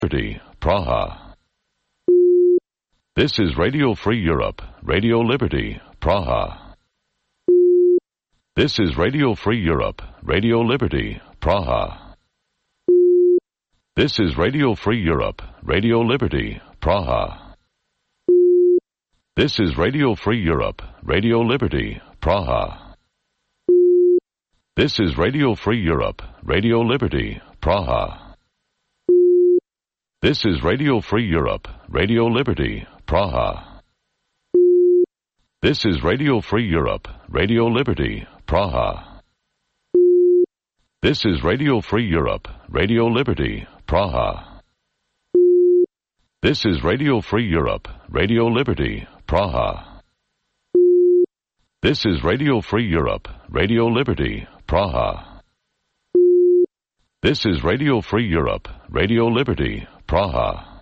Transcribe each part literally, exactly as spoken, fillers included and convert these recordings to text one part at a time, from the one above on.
Liberty, Praha. This is Radio Free Europe, Radio Liberty, Praha. This is Radio Free Europe, Radio Liberty, Praha. This is Radio Free Europe, Radio Liberty, Praha. This is Radio Free Europe, Radio Liberty, Praha. This is Radio Free Europe, Radio Liberty, Praha. This is Radio Free Europe, Radio Liberty, Praha. This is Radio Free Europe, Radio Liberty, Praha. This is Radio Free Europe, Radio Liberty, Praha. This is Radio Free Europe, Radio Liberty, Praha. This is Radio Free Europe, Radio Liberty, Praha. This is Radio Free Europe, Radio Liberty, Praha.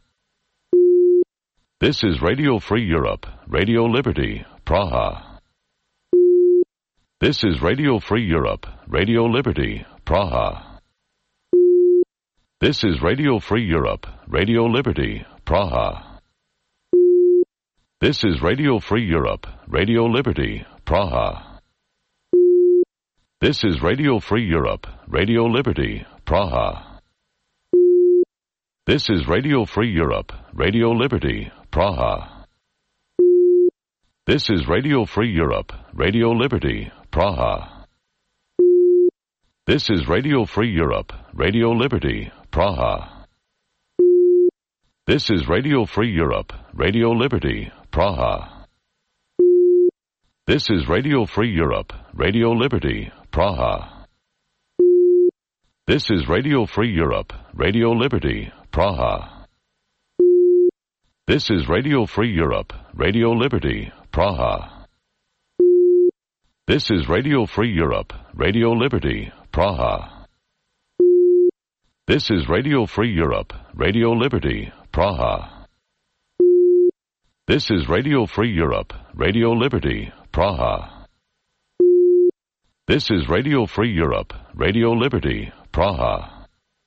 This is Radio Free Europe, Radio Liberty, Praha. This is Radio Free Europe, Radio Liberty, Praha. This is Radio Free Europe, Radio Liberty, Praha. This is Radio Free Europe, Radio Liberty, Praha. This is Radio Free Europe, Radio Liberty, Praha. This is Radio Free Europe, Radio Liberty, Praha. This is Radio Free Europe, Radio Liberty, Praha. This is Radio Free Europe, Radio Liberty, Praha. This is Radio Free Europe, Radio Liberty, Praha. This is Radio Free Europe, Radio Liberty, Praha. This is Radio Free Europe, Radio Liberty, Praha. This is Radio Free Europe, Radio Liberty, Praha. This is Radio Free Europe, Radio Liberty, Praha. This is Radio Free Europe, Radio Liberty, Praha. This is Radio Free Europe, Radio Liberty, Praha. This is Radio Free Europe, Radio Liberty, Praha.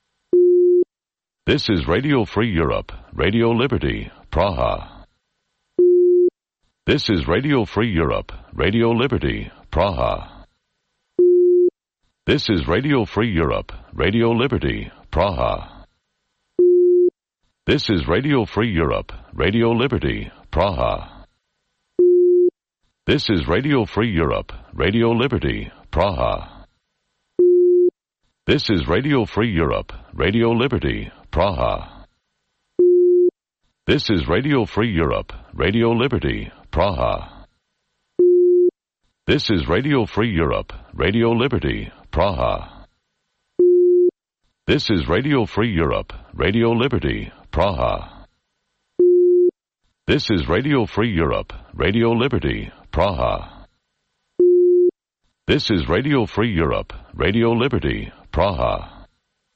This is Radio Free Europe, Radio Liberty, Praha. This is Radio Free Europe, Radio Liberty, Praha. This is Radio Free Europe, Radio Liberty, Praha. This is Radio Free Europe, Radio Liberty, Praha. This is Radio Free Europe, Radio Liberty, Praha. This is Radio Free Europe, Radio Liberty, Praha. This is Radio Free Europe, Radio Liberty, Praha. This is Radio Free Europe, Radio Liberty, Praha. This is Radio Free Europe, Radio Liberty, Praha. This is Radio Free Europe, Radio Liberty, Praha. This is Radio Free Europe, Radio Liberty, Praha.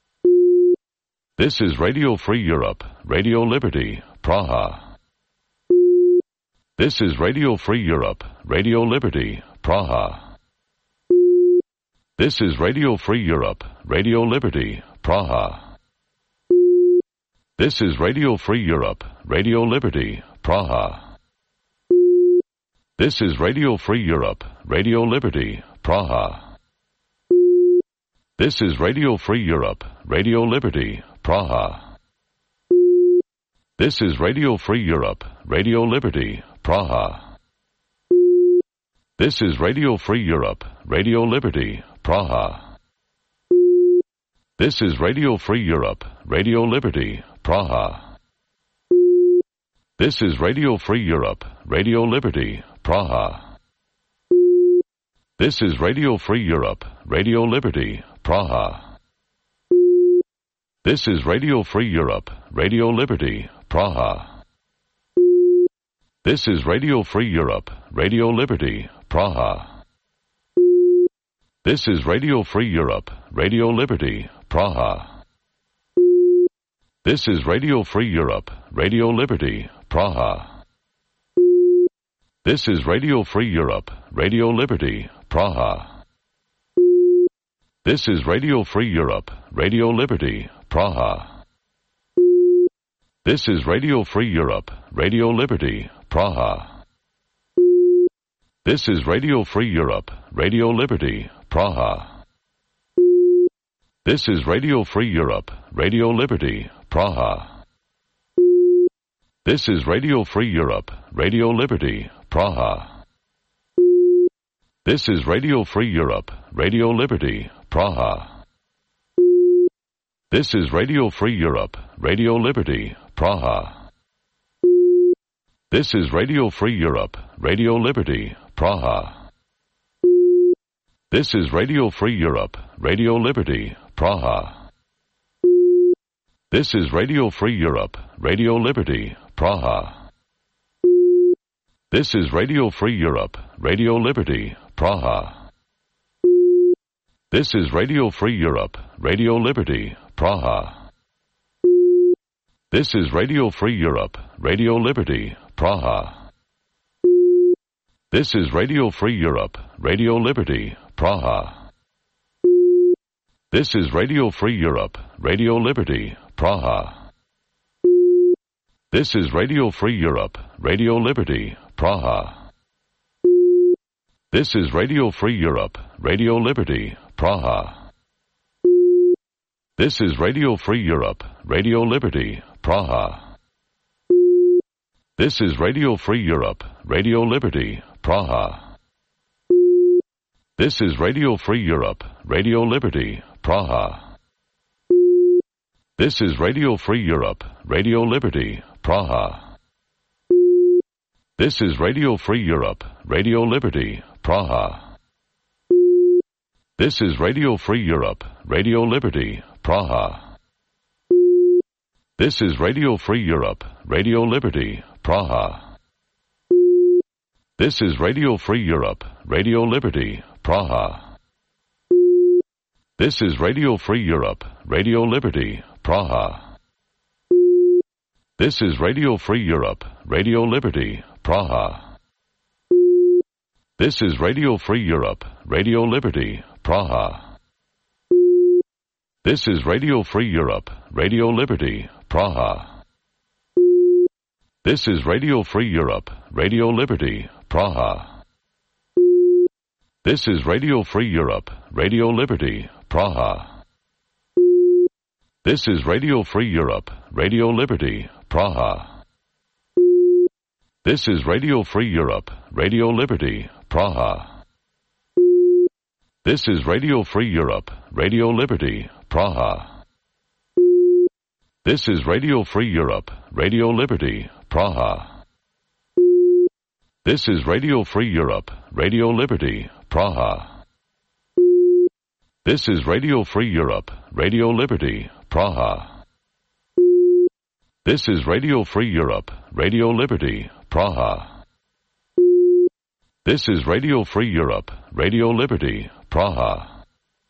This is Radio Free Europe, Radio Liberty, Praha. This is Radio Free Europe, Radio Liberty, Praha. This is Radio Free Europe, Radio Liberty, Praha. This is Radio Free Europe, Radio Liberty, Praha. This is Radio Free Europe, Radio Liberty, Praha. This is Radio Free Europe, Radio Liberty, Praha. This is Radio Free Europe, Radio Liberty, Praha. This is Radio Free Europe, Radio Liberty, Praha. This is Radio Free Europe, Radio Liberty, Praha. This is Radio Free Europe, Radio Liberty, Praha. This is Radio Free Europe, Radio Liberty, Praha. This is Radio Free Europe, Radio Liberty, Praha. This is Radio Free Europe, Radio Liberty, Praha. This is Radio Free Europe, Radio Liberty, Praha. This is Radio Free Europe, Radio Liberty, Praha. This is Radio Free Europe, Radio Liberty, Praha. This is Radio Free Europe, Radio Liberty, Praha. This is Radio Free Europe, Radio Liberty, Praha. This is Radio Free Europe, Radio Liberty, Praha. This is Radio Free Europe, Radio Liberty, Praha. This is Radio Free Europe, Radio Liberty, Praha. This is Radio Free Europe, Radio Liberty, Praha. This is Radio Free Europe, Radio Liberty, Praha. This is Radio Free Europe, Radio Liberty, Praha. This is Radio Free Europe, Radio Liberty, Praha. This is Radio Free Europe, Radio Liberty, Praha. This is Radio Free Europe, Radio Liberty, Praha. This is Radio Free Europe, Radio Liberty, Praha. This is Radio Free Europe, Radio Liberty, Praha. This is Radio Free Europe, Radio Liberty, Praha. This is Radio Free Europe, Radio Liberty, Praha. This is Radio Free Europe, Radio Liberty, Praha. This is Radio Free Europe, Radio Liberty, Praha. This is Radio Free Europe, Radio Liberty, Praha. This is Radio Free Europe, Radio Liberty, Praha. This is Radio Free Europe, Radio Liberty, Praha. This is Radio Free Europe, Radio Liberty, Praha. This is Radio Free Europe, Radio Liberty, Praha. This is Radio Free Europe, Radio Liberty, Praha. This is Radio Free Europe, Radio Liberty, Praha. This is Radio Free Europe, Radio Liberty, Praha. This is Radio Free Europe, Radio Liberty, Praha. This is Radio Free Europe, Radio Liberty, Praha. This is Radio Free Europe, Radio Liberty, Praha. This is Radio Free Europe, Radio Liberty, Praha. This is Radio Free Europe, Radio Liberty, Praha. This is Radio Free Europe, Radio Liberty, Praha. This is Radio Free Europe, Radio Liberty, Praha. This is Radio Free Europe, Radio Liberty, Praha. This is Radio Free Europe, Radio Liberty, Praha. This is Radio Free Europe, Radio Liberty, Praha. This is Radio Free Europe, Radio Liberty, Praha. This is Radio Free Europe, Radio Liberty, Praha. This is Radio Free Europe, Radio Liberty, Praha. This is Radio Free Europe, Radio Liberty, Praha.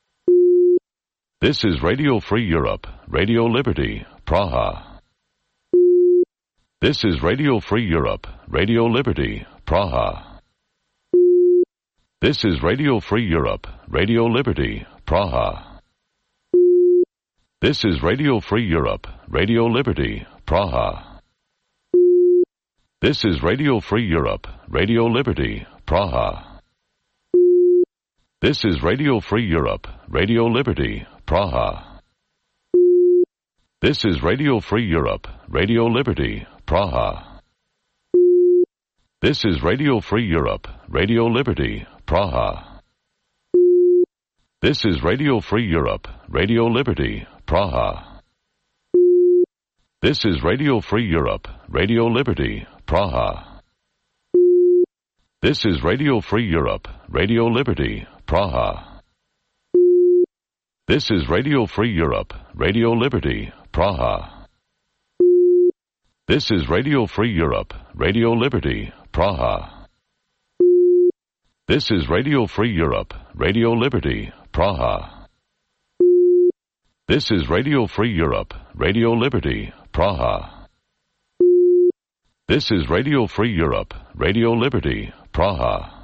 This is Radio Free Europe, Radio Liberty, Praha. This is Radio Free Europe, Radio Liberty, Praha. This is Radio Free Europe, Radio Liberty, Praha. This is Radio Free Europe, Radio Liberty, Praha. This is Radio Free Europe, Radio Liberty, Praha. This is Radio Free Europe, Radio Liberty, Praha. This is Radio Free Europe, Radio Liberty, Praha. This is Radio Free Europe, Radio Liberty, Praha. This is Radio Free Europe, Radio Liberty, Praha. This is Radio Free Europe, Radio Liberty, Praha. This is Radio Free Europe, Radio Liberty, Praha. This is Radio Free Europe, Radio Liberty, Praha. This is Radio Free Europe, Radio Liberty, Praha. This is Radio Free Europe, Radio Liberty, Praha. This is Radio Free Europe, Radio Liberty, Praha. This is Radio Free Europe, Radio Liberty, Praha.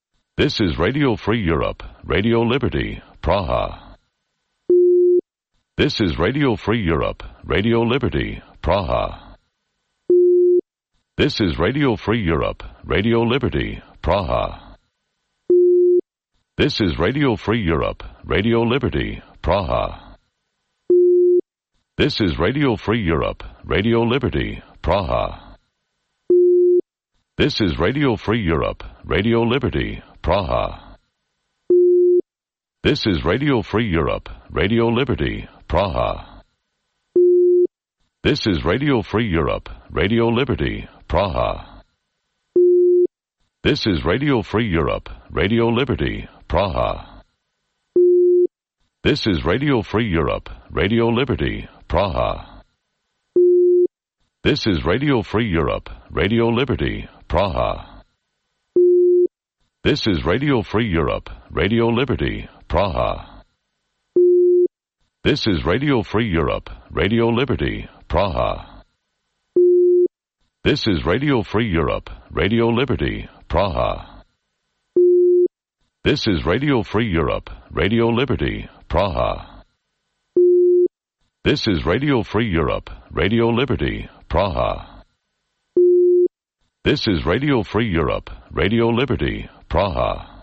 This is Radio Free Europe, Radio Liberty, Praha. This is Radio Free Europe, Radio Liberty, Praha. This is Radio Free Europe, Radio Liberty, Praha. This is Radio Free Europe, Radio Liberty, Praha. This is Radio Free Europe, Radio Liberty, Praha. This is Radio Free Europe, Radio Liberty, Praha. This is Radio Free Europe, Radio Liberty, Praha. This is Radio Free Europe, Radio Liberty, Praha. This is Radio Free Europe, Radio Liberty, Praha. This is Radio Free Europe, Radio Liberty, Praha. This is Radio Free Europe, Radio Liberty, Praha. This is Radio Free Europe, Radio Liberty, Praha. This is Radio Free Europe, Radio Liberty, Praha. This is Radio Free Europe, Radio Liberty, Praha. This is Radio Free Europe, Radio Liberty, Praha. This is Radio Free Europe, Radio Liberty, Praha. This is Radio Free Europe, Radio Liberty, Praha.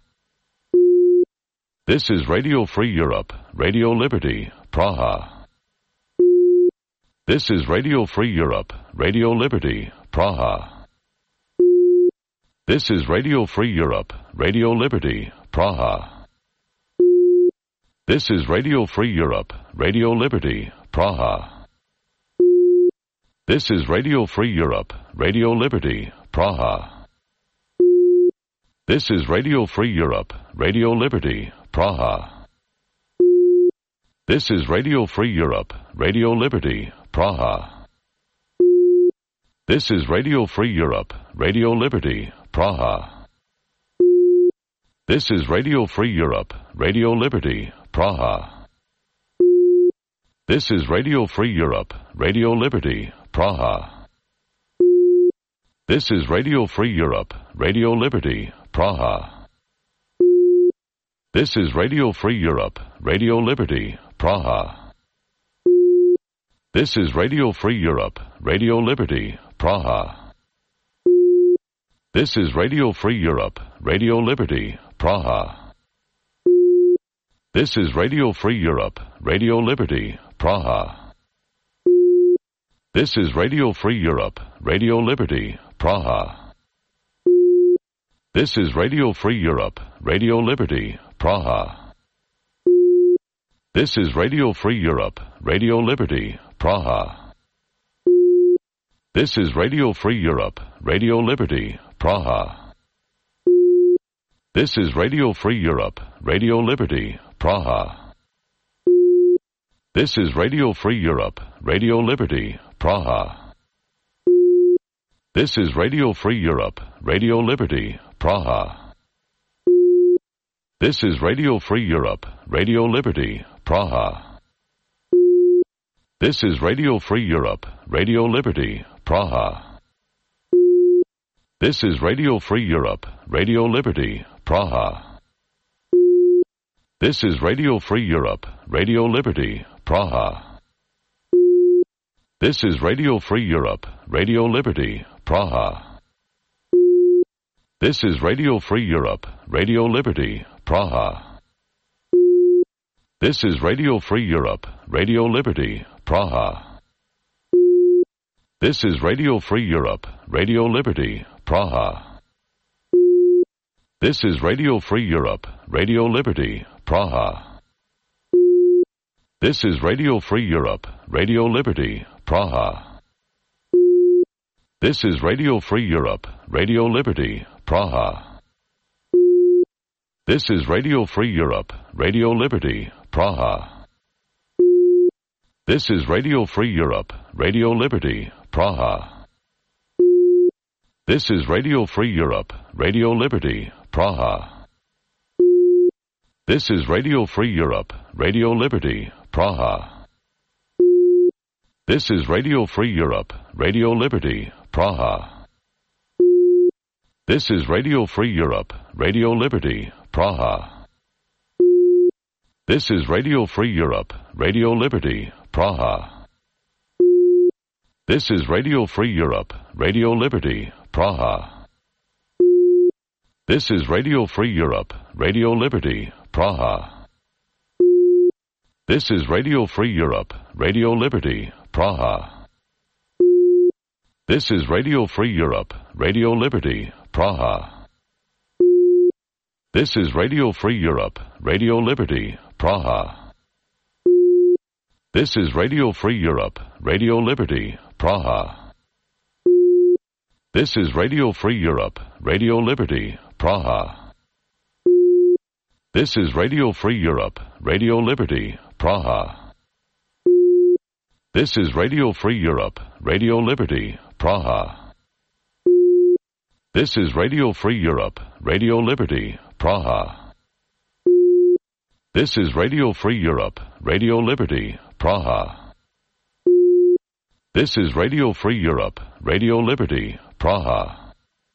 This is Radio Free Europe, Radio Liberty, Praha. This is Radio Free Europe, Radio Liberty, Praha. This is Radio Free Europe, Radio Liberty, Praha. This is Radio Free Europe, Radio Liberty, Praha. This is Radio Free Europe, Radio Liberty, Praha. This is Radio Free Europe, Radio Liberty, Praha. This is Radio Free Europe, Radio Liberty, Praha. This is Radio Free Europe, Radio Liberty, Praha. This is Radio Free Europe, Radio Liberty, Praha. This is Radio Free Europe, Radio Liberty, Praha. This is Radio Free Europe, Radio Liberty, Praha. This is Radio Free Europe, Radio Liberty, Praha. This is Radio Free Europe, Radio Liberty, Praha. This is Radio Free Europe, Radio Liberty, Praha. This is Radio Free Europe, Radio Liberty, Praha. This is Radio Free Europe, Radio Liberty, Praha. This is Radio Free Europe, Radio Liberty, Praha. This is Radio Free Europe, Radio Liberty, Praha. This is Radio Free Europe, Radio Liberty, Praha. This is Radio Free Europe, Radio Liberty, Praha. This is Radio Free Europe, Radio Liberty, Praha. This is Radio Free Europe, Radio Liberty, Praha. This is Radio Free Europe, Radio Liberty, Praha. This is Radio Free Europe, Radio Liberty, Praha. This is Radio Free Europe, Radio Liberty, Praha. This is Radio Free Europe, Radio Liberty, Praha. This is Radio Free Europe, Radio Liberty, Praha. This is Radio Free Europe, Radio Liberty, Praha. This is Radio Free Europe, Radio Liberty, Praha. This is Radio Free Europe, Radio Liberty, Praha. This is Radio Free Europe, Radio Liberty, Praha. This is Radio Free Europe, Radio Liberty, Praha. This is Radio Free Europe, Radio Liberty, Praha. This is Radio Free Europe, Radio Liberty, Praha. This is Radio Free Europe, Radio Liberty, Praha. This is Radio Free Europe, Radio Liberty, Praha. This is Radio Free Europe, Radio Liberty, Praha. This is Radio Free Europe, Radio Liberty, Praha. This is Radio Free Europe, Radio Liberty, Praha. This is Radio Free Europe, Radio Liberty, Praha. This is Radio Free Europe, Radio Liberty, Praha. This is Radio Free Europe, Radio Liberty, Praha. This is Radio Free Europe, Radio Liberty, Praha. This is Radio Free Europe, Radio Liberty, Praha. This is Radio Free Europe, Radio Liberty, Praha. This is Radio Free Europe, Radio Liberty, Praha. This is Radio Free Europe, Radio Liberty, Praha. This is Radio Free Europe, Radio Liberty, Praha. This is Radio Free Europe, Radio Liberty, Praha. This is Radio Free Europe, Radio Liberty, Praha. This is Radio Free Europe, Radio Liberty, Praha. This is Radio Free Europe, Radio Liberty, Praha.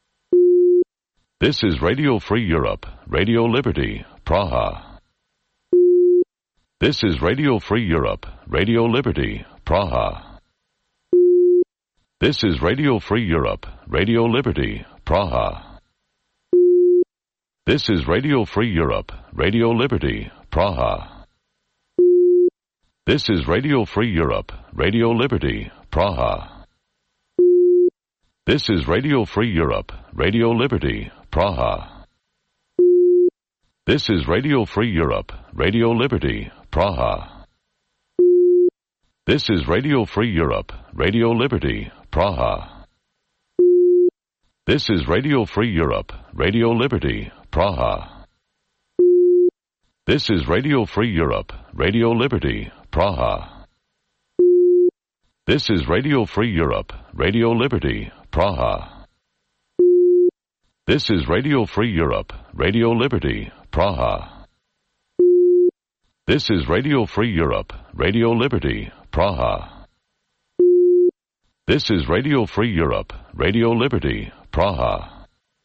This is Radio Free Europe, Radio Liberty, Praha. This is Radio Free Europe, Radio Liberty, Praha. This is Radio Free Europe, Radio Liberty, Praha. This is Radio Free Europe, Radio Liberty, Praha. This is Radio Free Europe, Radio Liberty, Praha. This is Radio Free Europe, Radio Liberty, Praha. This is Radio Free Europe, Radio Liberty, Praha. This is Radio Free Europe, Radio Liberty, Praha. This is Radio Free Europe, Radio Liberty, Praha. This is Radio Free Europe, Radio Liberty, Praha. This is Radio Free Europe, Radio Liberty, Praha. This is Radio Free Europe, Radio Liberty, Praha. This is Radio Free Europe, Radio Liberty, Praha. This is Radio Free Europe, Radio Liberty, Praha.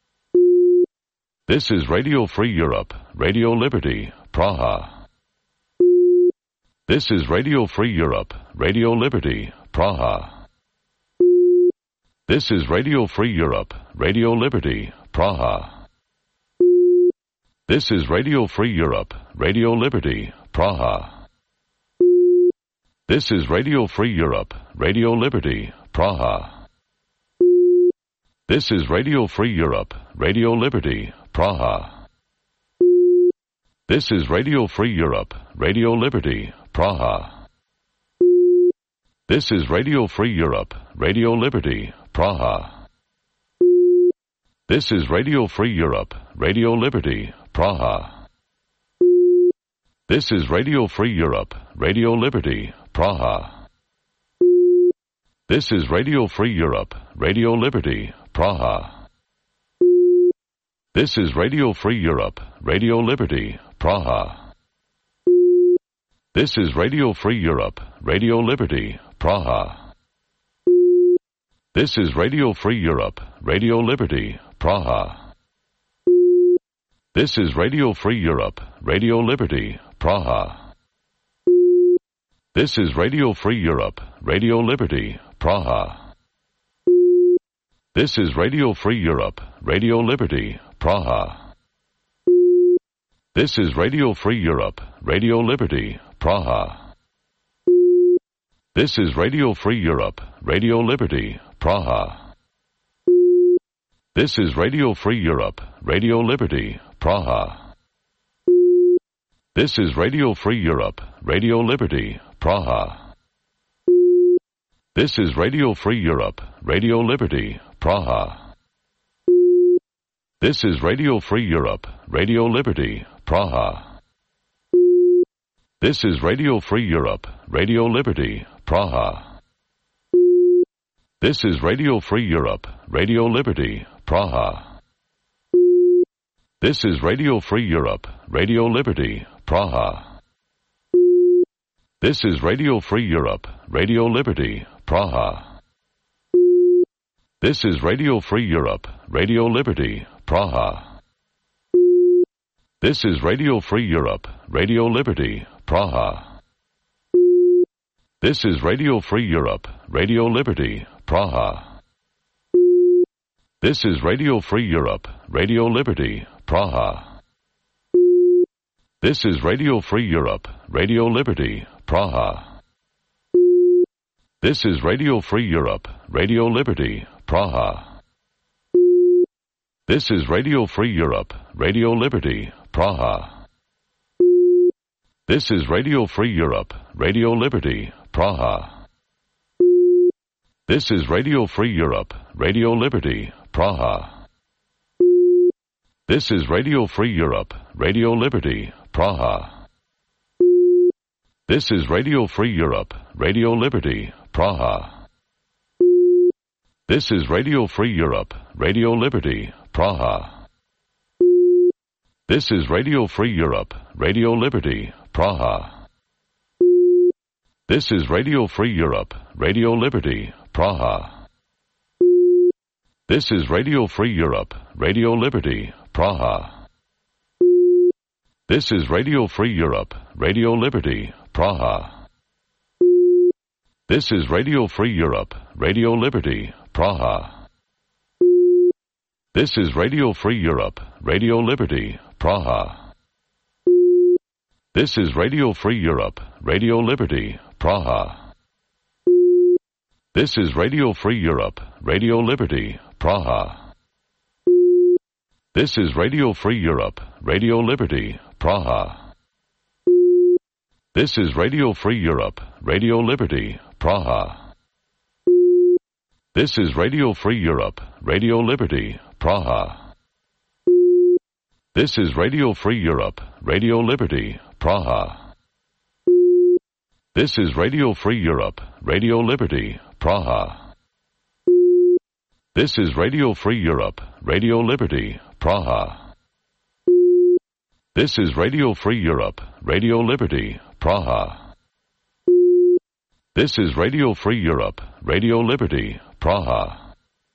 This is Radio Free Europe, Radio Liberty, Praha. This is Radio Free Europe, Radio Liberty, Praha. This is Radio Free Europe, Radio Liberty, Praha. This is Radio Free Europe, Radio Liberty, Praha. This is Radio Free Europe, Radio Liberty, Praha. This is Radio Free Europe, Radio Liberty, Praha. This is Radio Free Europe, Radio Liberty, Praha. This is Radio Free Europe, Radio Liberty, Praha. This is Radio Free Europe, Radio Liberty, Praha. This is Radio Free Europe, Radio Liberty, Praha. This is Radio Free Europe, Radio Liberty, Praha. This is Radio Free Europe, Radio Liberty, Praha. This is Radio Free Europe, Radio Liberty, Praha. This is Radio Free Europe, Radio Liberty, Praha. This is Radio Free Europe, Radio Liberty, Praha. This is Radio Free Europe, Radio Liberty, Praha. This is Radio Free Europe, Radio Liberty, Praha. This is Radio Free Europe, Radio Liberty, Praha. This is Radio Free Europe, Radio Liberty, Praha. This is Radio Free Europe, Radio Liberty, Praha. This is Radio Free Europe, Radio Liberty, Praha. This is Radio Free Europe, Radio Liberty, Praha. This is Radio Free Europe, Radio Liberty, Praha. This is Radio Free Europe, Radio Liberty, Praha. This is Radio Free Europe, Radio Liberty, Praha. This is Radio Free Europe, Radio Liberty, Praha. This is Radio Free Europe, Radio Liberty, Praha. This is Radio Free Europe, Radio Liberty, Praha. This is Radio Free Europe, Radio Liberty, Praha. This is Radio Free Europe, Radio Liberty, Praha. This is Radio Free Europe, Radio Liberty, Praha. This is Radio Free Europe, Radio Liberty, Praha. This is Radio Free Europe, Radio Liberty, Praha. This is Radio Free Europe, Radio Liberty, Praha. This is Radio Free Europe, Radio Liberty, Praha. This is Radio Free Europe, Radio Liberty, Praha. This is Radio Free Europe, Radio Liberty, Praha. This is Radio Free Europe, Radio Liberty, Praha. This is Radio Free Europe, Radio Liberty, Praha. This is Radio Free Europe, Radio Liberty, Praha. This is Radio Free Europe, Radio Liberty, Praha. This is Radio Free Europe, Radio Liberty, Praha. This is Radio Free Europe, Radio Liberty, Praha. This is Radio Free Europe, Radio Liberty, Praha. This is Radio Free Europe, Radio Liberty, Praha. This is Radio Free Europe, Radio Liberty, Praha. This is Radio Free Europe, Radio Liberty, Praha. This is Radio Free Europe, Radio Liberty, Praha. This is Radio Free Europe, Radio Liberty, Praha. This is Radio Free Europe, Radio Liberty, Praha. This is Radio Free Europe, Radio Liberty, Praha. This is Radio Free Europe, Radio Liberty, Praha. This is Radio Free Europe, Radio Liberty, Praha. This is Radio Free Europe, Radio Liberty, Praha. This is Radio Free Europe, Radio Liberty, Praha.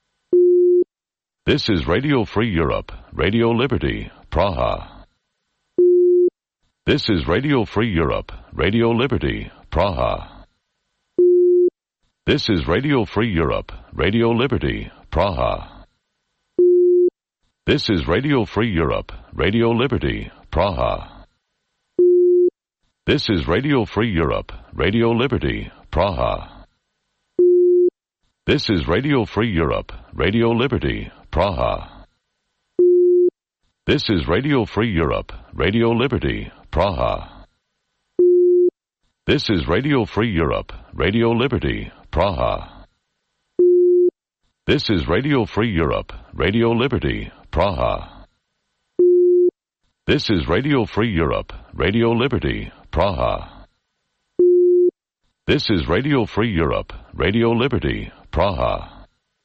This is Radio Free Europe, Radio Liberty, Praha. This is Radio Free Europe, Radio Liberty, Praha. This is Radio Free Europe, Radio Liberty, Praha. This is Radio Free Europe, Radio Liberty, Praha. This is Radio Free Europe, Radio Liberty, Praha. This is Radio Free Europe, Radio Liberty, Praha. This is Radio Free Europe, Radio Liberty, Praha. This is Radio Free Europe, Radio Liberty, Praha. This is Radio Free Europe, Radio Liberty, Praha. This is Radio Free Europe, Radio Liberty, Praha. This is Radio Free Europe, Radio Liberty, Praha.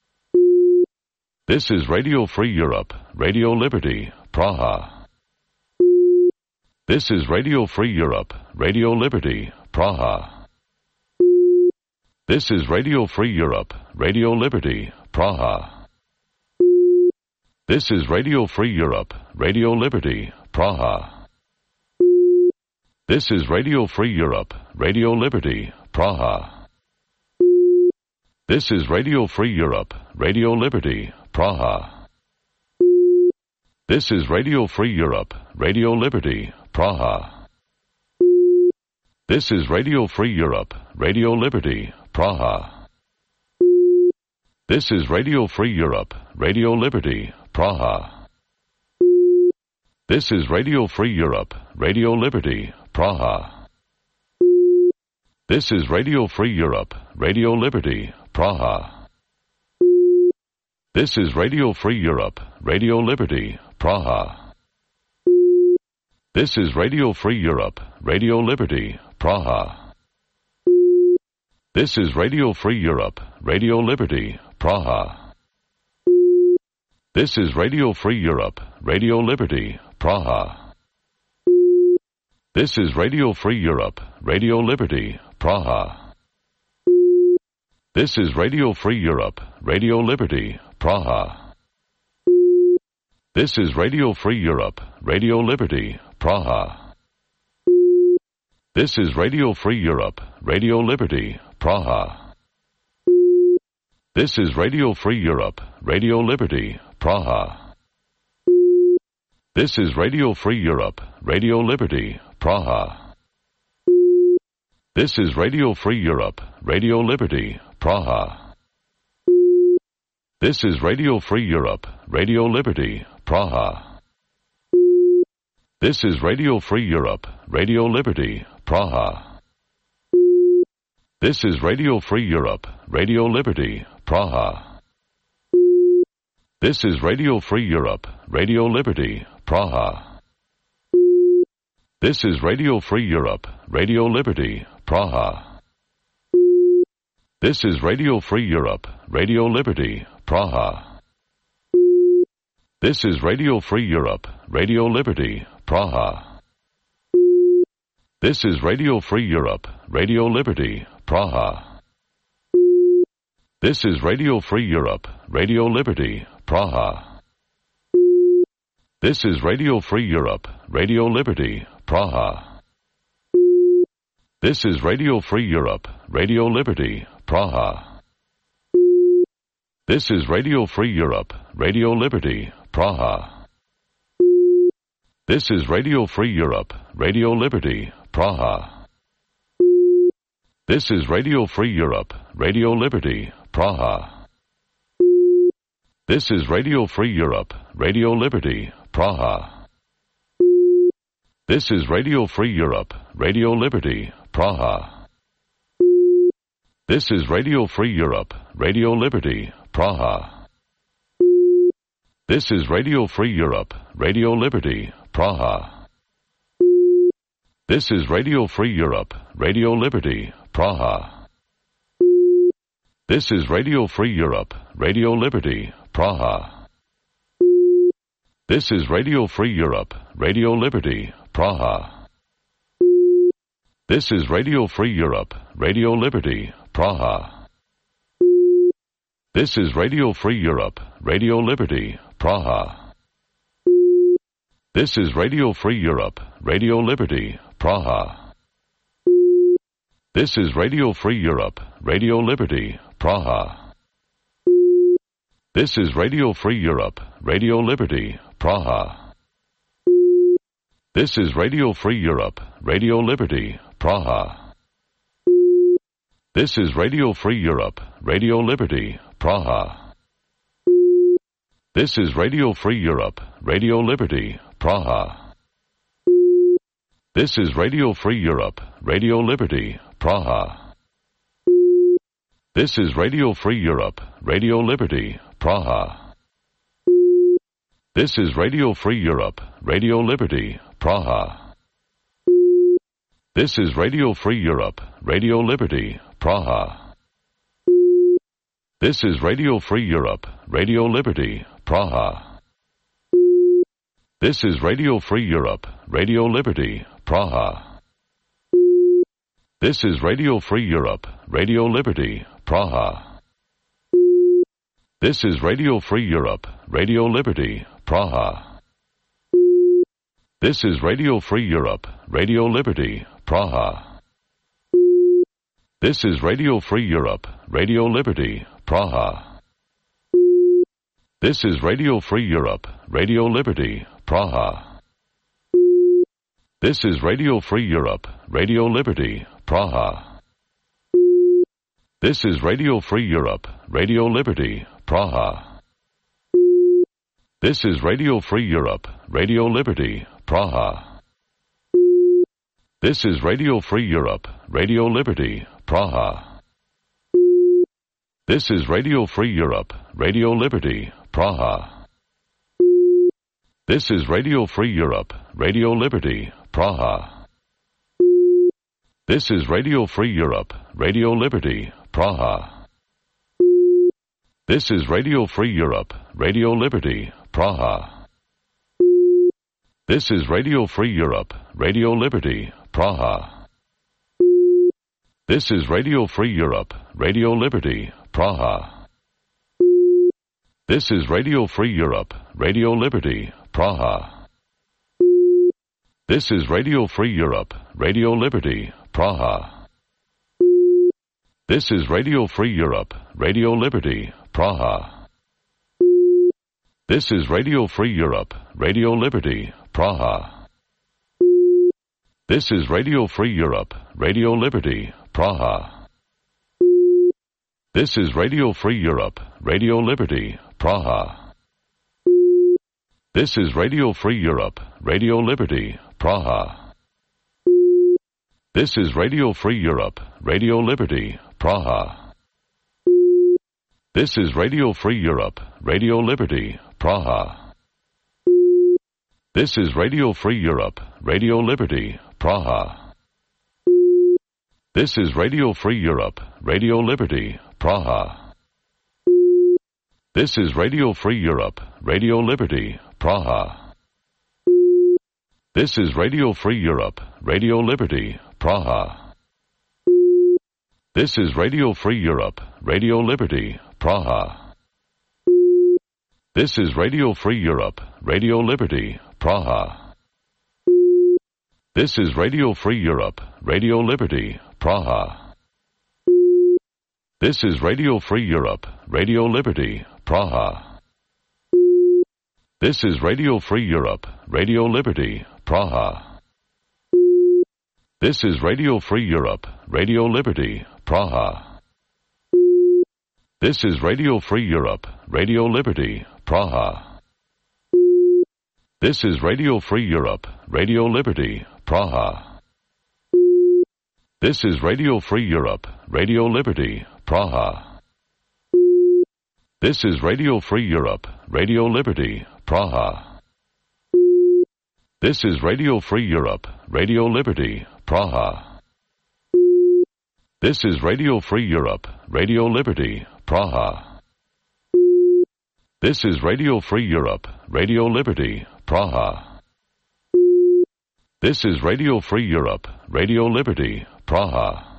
This is Radio Free Europe, Radio Liberty, Praha. This is Radio Free Europe, Radio Liberty, Praha. This is Radio Free Europe, Radio Liberty, Praha. This is Radio Free Europe, Radio Liberty, Praha. This is Radio Free Europe, Radio Liberty, Praha. This is Radio Free Europe, Radio Liberty, Praha. This is Radio Free Europe, Radio Liberty, Praha. This is Radio Free Europe, Radio Liberty, Praha. This is Radio Free Europe, Radio Liberty, Praha. This is Radio Free Europe, Radio Liberty, Praha. This is Radio Free Europe, Radio Liberty, Praha. This is Radio Free Europe, Radio Liberty, Praha. This is Radio Free Europe, Radio Liberty, Praha. This is Radio Free Europe, Radio Liberty, Praha. This is Radio Free Europe, Radio Liberty, Praha. This is Radio Free Europe, Radio Liberty, Praha. This is Radio Free Europe, Radio Liberty, Praha. This is Radio Free Europe, Radio Liberty, Praha. This is Radio Free Europe, Radio Liberty, Praha. This is Radio Free Europe, Radio Liberty, Praha. This is Radio Free Europe, Radio Liberty, Praha. This is Radio Free Europe, Radio Liberty, Praha. This is Radio Free Europe, Radio Liberty, Praha. This is Radio Free Europe, Radio Liberty, Praha. This is Radio Free Europe, Radio Liberty, Praha. This is Radio Free Europe, Radio Liberty, Praha. This is Radio Free Europe, Radio Liberty, Praha. This is Radio Free Europe, Radio Liberty, Praha. This is Radio Free Europe, Radio Liberty, Praha. This is Radio Free Europe, Radio Liberty, Praha. This is Radio Free Europe, Radio Liberty, Praha. This is Radio Free Europe, Radio Liberty, Praha. This is Radio Free Europe, Radio Liberty, Praha. This is Radio Free Europe, Radio Liberty, Praha. This is Radio Free Europe, Radio Liberty, Praha. This is Radio Free Europe, Radio Liberty, Praha. This is Radio Free Europe, Radio Liberty, Praha. This is Radio Free Europe, Radio Liberty, Praha. This is Radio Free Europe, Radio Liberty, Praha. This is Radio Free Europe, Radio Liberty, Praha. This is Radio Free Europe, Radio Liberty, Praha. This is Radio Free Europe, Radio Liberty, Praha. This is Radio Free Europe, Radio Liberty, Praha. This is Radio Free Europe, Radio Liberty, Praha. This is Radio Free Europe, Radio Liberty, Praha. This is Radio Free Europe, Radio Liberty, Praha. This is Radio Free Europe, Radio Liberty, Praha. This is Radio Free Europe, Radio Liberty, Praha. This is Radio Free Europe, Radio Liberty, Praha. This is Radio Free Europe, Radio Liberty, Praha. This is Radio Free Europe, Radio Liberty, Praha. This is Radio Free Europe, Radio Liberty, Praha. This is Radio Free Europe, Radio Liberty, Praha. This is Radio Free Europe, Radio Liberty, Praha. This is Radio Free Europe, Radio Liberty, Praha. This is Radio Free Europe, Radio Liberty, Praha. This is Radio Free Europe, Radio Liberty, Praha. This is Radio Free Europe, Radio Liberty, Praha. This is Radio Free Europe, Radio Liberty, Praha. This is Radio Free Europe, Radio Liberty, Praha. This is Radio Free Europe, Radio Liberty, Praha. This is Radio Free Europe, Radio Liberty, Praha. This is Radio Free Europe, Radio Liberty, Praha. This is Radio Free Europe, Radio Liberty, Praha. This is Radio Free Europe, Radio Liberty, Praha. This is Radio Free Europe, Radio Liberty, Praha. This is Radio Free Europe, Radio Liberty, Praha. This is Radio Free Europe, Radio Liberty, Praha. This is Radio Free Europe, Radio Liberty, Praha. This is Radio Free Europe, Radio Liberty, Praha. This is Radio Free Europe, Radio Liberty, Praha. This is Radio Free Europe, Radio Liberty, Praha. This is Radio Free Europe, Radio Liberty, Praha. This is Radio Free Europe, Radio Liberty, Praha. This is Radio Free Europe, Radio Liberty, Praha. This is Radio Free Europe, Radio Liberty, Praha. This is Radio Free Europe, Radio Liberty, Praha. This is Radio Free Europe, Radio Liberty, Praha. This is Radio Free Europe, Radio Liberty, Praha. This is Radio Free Europe, Radio Liberty, Praha. This is Radio Free Europe, Radio Liberty, Praha. This is Radio Free Europe, Radio Liberty, Praha. This is Radio Free Europe, Radio Liberty, Praha. This is Radio Free Europe, Radio Liberty, Praha. This is Radio Free Europe, Radio Liberty, Praha. This is Radio Free Europe, Radio Liberty, Praha. This is Radio Free Europe, Radio Liberty, Praha. This is Radio Free Europe, Radio Liberty, Praha. This is Radio Free Europe, Radio Liberty, Praha. This is Radio Free Europe, Radio Liberty, Praha. This is Radio Free Europe, Radio Liberty, Praha. This is Radio Free Europe, Radio Liberty, Praha. This is Radio Free Europe, Radio Liberty, Praha. This is Radio Free Europe, Radio Liberty, Praha. This is Radio Free Europe, Radio Liberty, Praha. This is Radio Free Europe, Radio Liberty, Praha. This is Radio Free Europe, Radio Liberty, Praha. This is Radio Free Europe, Radio Liberty, Praha. This is Radio Free Europe, Radio Liberty, Praha.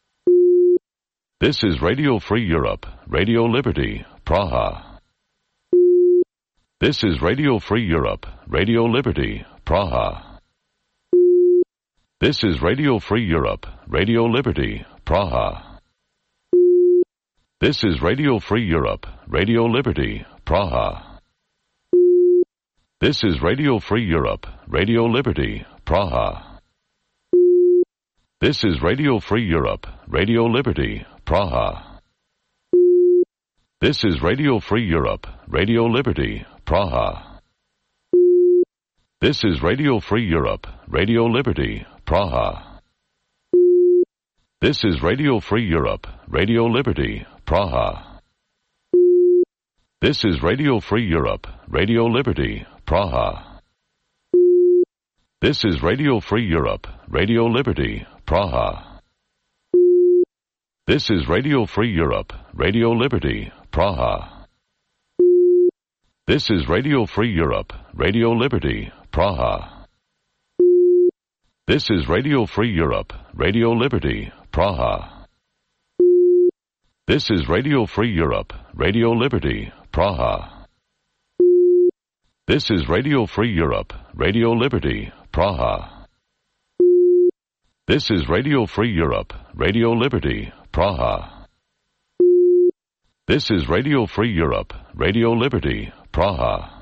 This is Radio Free Europe, Radio Liberty, Praha. This is Radio Free Europe, Radio Liberty, Praha. This is Radio Free Europe, Radio Liberty, Praha. This is Radio Free Europe, Radio Liberty, Praha. This is Radio Free Europe, Radio Liberty, Praha. This is Radio Free Europe, Radio Liberty, Praha. This is Radio Free Europe, Radio Liberty, Praha. This is Radio Free Europe, Radio Liberty, Praha. This is Radio Free Europe, Radio Liberty, Praha. This is Radio Free Europe, Radio Liberty, Praha. This is Radio Free Europe, Radio Liberty, Praha. This is Radio Free Europe, Radio Liberty, Praha. This is Radio Free Europe, Radio Liberty, Praha. This is Radio Free Europe, Radio Liberty, Praha. This is Radio Free Europe, Radio Liberty, Praha. This is Radio Free Europe, Radio Liberty, Praha. This is Radio Free Europe, Radio Liberty, Praha. This is Radio Free Europe, Radio Liberty, Praha.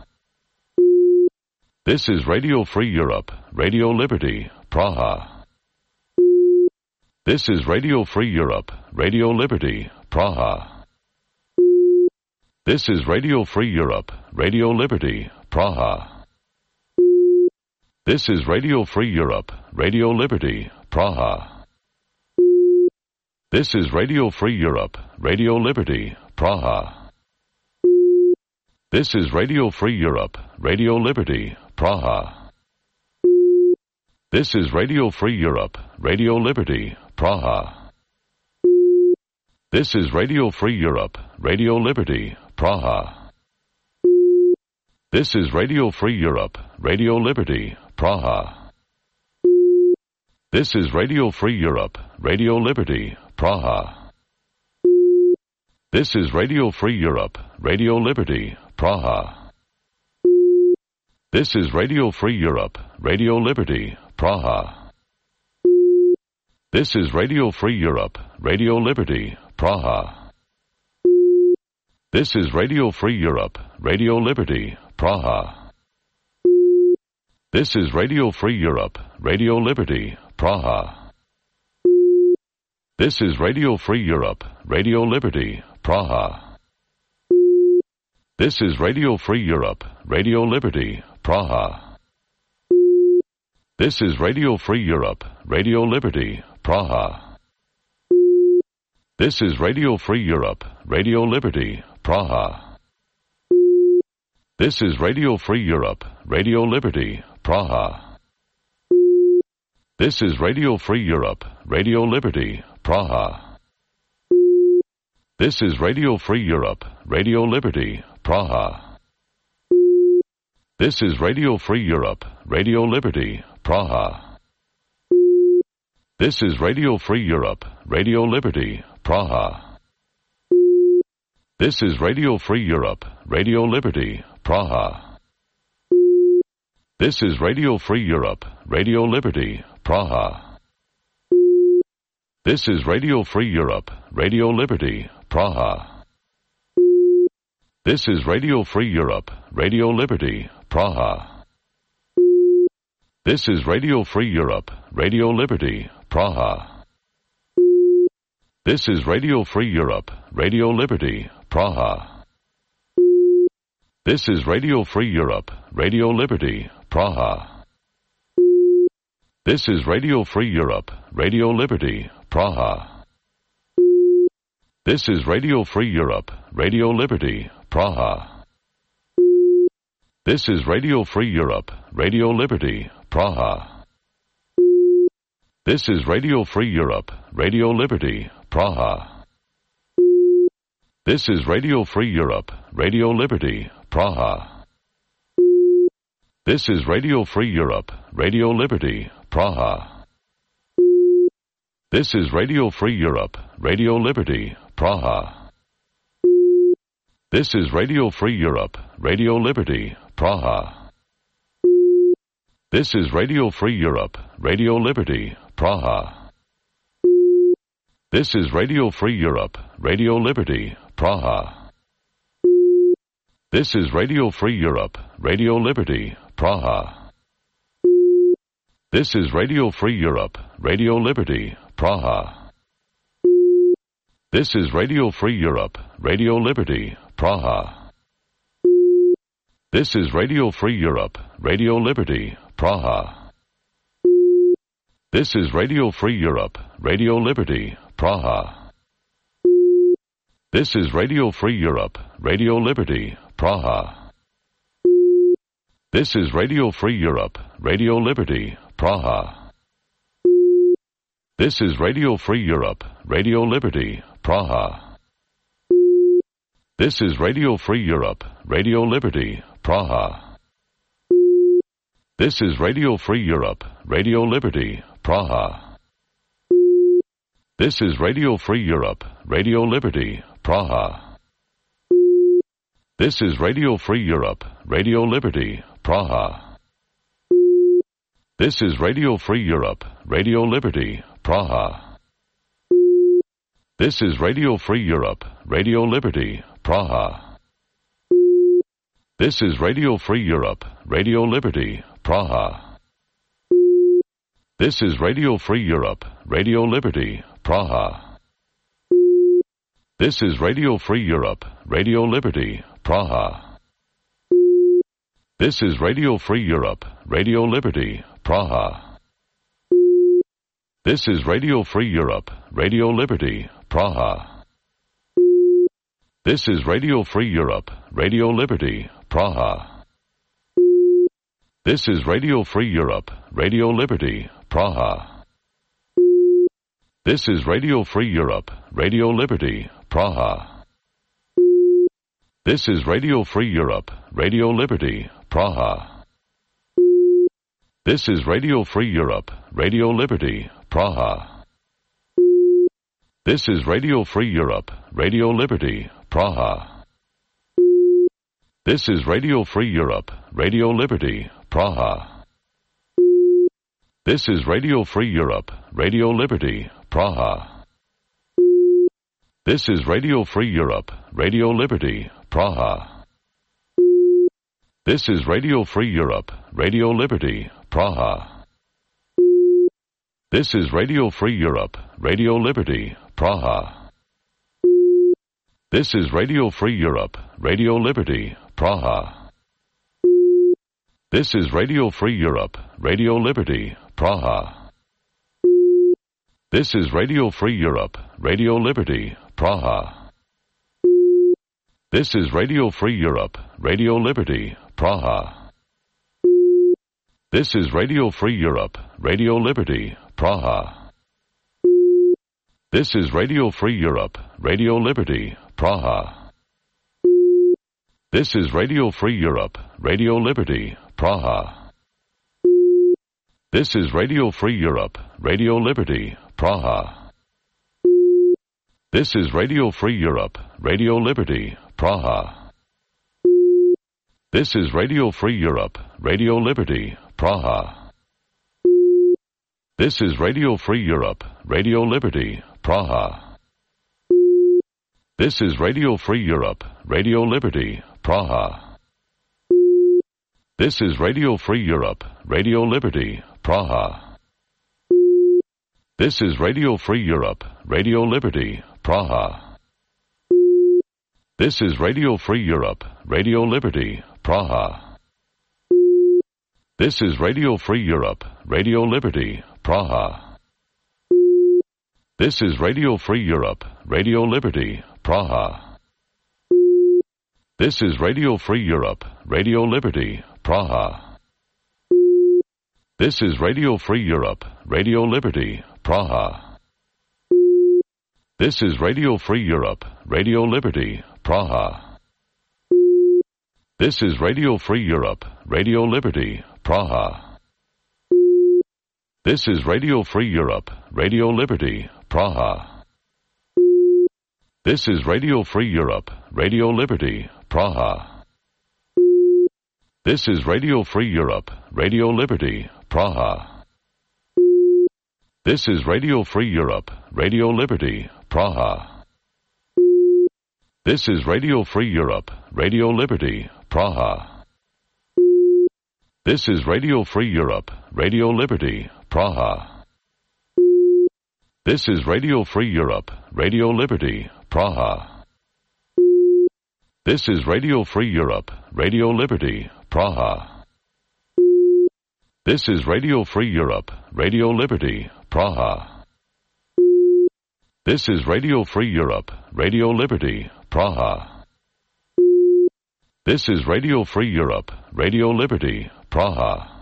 This is Radio Free Europe, Radio Liberty, Praha. This is Radio Free Europe, Radio Liberty, Praha. This is Radio Free Europe, Radio Liberty, Praha. This is Radio Free Europe, Radio Liberty, Praha. This is Radio Free Europe, Radio Liberty, Praha. This is Radio Free Europe, Radio Liberty, Praha. This is Radio Free Europe, Radio Liberty, Praha. This is Radio Free Europe, Radio Liberty, Praha. This is Radio Free Europe, Radio Liberty, Praha. This is Radio Free Europe, Radio Liberty, Praha. This is Radio Free Europe, Radio Liberty, Praha. This is Radio Free Europe, Radio Liberty, Praha. This is Radio Free Europe, Radio Liberty, Praha. This is Radio Free Europe, Radio Liberty, Praha. This is Radio Free Europe, Radio Liberty, Praha. This is Radio Free Europe, Radio Liberty, Praha. This is Radio Free Europe, Radio Liberty, Praha. This is Radio Free Europe, Radio Liberty, Praha. This is Radio Free Europe, Radio Liberty, Praha. This is Radio Free Europe, Radio Liberty, Praha. This is Radio Free Europe, Radio Liberty, Praha. This is Radio Free Europe, Radio Liberty, Praha. This is Radio Free Europe, Radio Liberty, Praha. This is Radio Free Europe, Radio Liberty, Praha. This is Radio Free Europe, Radio Liberty, Praha. This is Radio Free Europe, Radio Liberty, Praha. This is Radio Free Europe, Radio Liberty, Praha. This is Radio Free Europe, Radio Liberty, Praha. This is Radio Free Europe, Radio Liberty, Praha. This is Radio Free Europe, Radio Liberty, Praha. This is Radio Free Europe, Radio Liberty, Praha. This is Radio Free Europe, Radio Liberty, Praha. This is Radio Free Europe, Radio Liberty, Praha. This is Radio Free Europe, Radio Liberty, Praha. This is Radio Free Europe, Radio Liberty, Praha. This is Radio Free Europe, Radio Liberty, Praha. This is Radio Free Europe, Radio Liberty, Praha. This is Radio Free Europe, Radio Liberty, Praha. This is Radio Free Europe, Radio Liberty, Praha. This is Radio Free Europe, Radio Liberty, Praha. This is Radio Free Europe, Radio Liberty, Praha. This is Radio Free Europe, Radio Liberty, Praha. This is Radio Free Europe, Radio Liberty, Praha. This is Radio Free Europe, Radio Liberty, Praha. This is Radio Free Europe, Radio Liberty, Praha. This is Radio Free Europe, Radio Liberty, Praha. This is Radio Free Europe, Radio Liberty, Praha. This is Radio Free Europe, Radio Liberty, Praha. This is Radio Free Europe, Radio Liberty, Praha. This is Radio Free Europe, Radio Liberty, Praha. This is Radio Free Europe, Radio Liberty, Praha. This is Radio Free Europe, Radio Liberty, Praha. This is Radio Free Europe, Radio Liberty, Praha. This is Radio Free Europe, Radio Liberty, Praha. This is Radio Free Europe, Radio Liberty, Praha. This is Radio Free Europe, Radio Liberty, Praha. This is Radio Free Europe, Radio Liberty, Praha. This is Radio Free Europe, Radio Liberty, Praha. This is Radio Free Europe, Radio Liberty, Praha. This is Radio Free Europe, Radio Liberty, Praha. This is Radio Free Europe, Radio Liberty, Praha. This is Radio Free Europe, Radio Liberty, Praha. This is Radio Free Europe, Radio Liberty, Praha. This is Radio Free Europe, Radio Liberty, Praha. This is Radio Free Europe, Radio Liberty, Praha. This is Radio Free Europe, Radio Liberty, Praha. This is Radio Free Europe, Radio Liberty, Praha. This is Radio Free Europe, Radio Liberty, Praha. This is Radio Free Europe, Radio Liberty, Praha. This is Radio Free Europe, Radio Liberty, Praha. This is Radio Free Europe, Radio Liberty, Praha. This is Radio Free Europe, Radio Liberty, Praha. This is Radio Free Europe, Radio Liberty, Praha. This is Radio Free Europe, Radio Liberty, Praha. This is Radio Free Europe, Radio Liberty, Praha. This is Radio Free Europe, Radio Liberty, Praha. This is Radio Free Europe, Radio Liberty, Praha. This is Radio Free Europe, Radio Liberty, Praha. This is Radio Free Europe, Radio Liberty, Praha. This is Radio Free Europe, Radio Liberty, Praha. This is Radio Free Europe, Radio Liberty, Praha. This is Radio Free Europe, Radio Liberty, Praha. This is Radio Free Europe, Radio Liberty, Praha. This is Radio Free Europe, Radio Liberty, Praha. This is Radio Free Europe, Radio Liberty, Praha. This is Radio Free Europe, Radio Liberty, Praha. This is Radio Free Europe, Radio Liberty, Praha. This is Radio Free Europe, Radio Liberty, Praha. This is Radio Free Europe, Radio Liberty, Praha. This is Radio Free Europe, Radio Liberty, Praha. This is Radio Free Europe, Radio Liberty, Praha. This is Radio Free Europe, Radio Liberty, Praha. This is Radio Free Europe, Radio Liberty, Praha. This is Radio Free Europe, Radio Liberty, Praha. This is Radio Free Europe, Radio Liberty, Praha. This is Radio Free Europe, Radio Liberty, Praha. This is Radio Free Europe, Radio Liberty, Praha. This is Radio Free Europe, Radio Liberty, Praha. This is Radio Free Europe, Radio Liberty, Praha. This is Radio Free Europe, Radio Liberty, Praha. This is Radio Free Europe, Radio Liberty, Praha. This is Radio Free Europe, Radio Liberty, Praha. This is Radio Free Europe, Radio Liberty, Praha.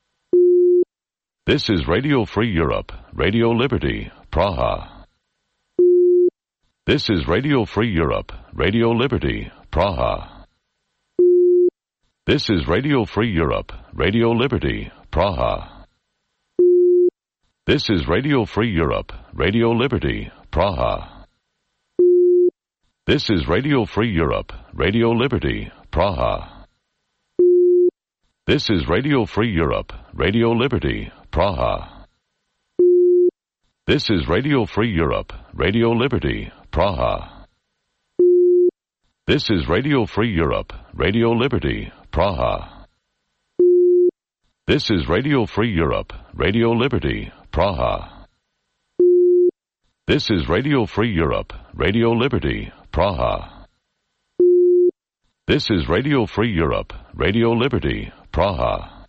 This is Radio Free Europe, Radio Liberty, Praha. This is Radio Free Europe, Radio Liberty, Praha. This is Radio Free Europe, Radio Liberty, Praha. This is Radio Free Europe, Radio Liberty, Praha. This is Radio Free Europe, Radio Liberty, Praha. This is Radio Free Europe, Radio Liberty, Praha. This is Radio Free Europe, Radio Liberty, Praha. This is Radio Free Europe, Radio Liberty, Praha. This is Radio Free Europe, Radio Liberty, Praha. This is Radio Free Europe, Radio Liberty, Praha. This is Radio Free Europe, Radio Liberty, Praha.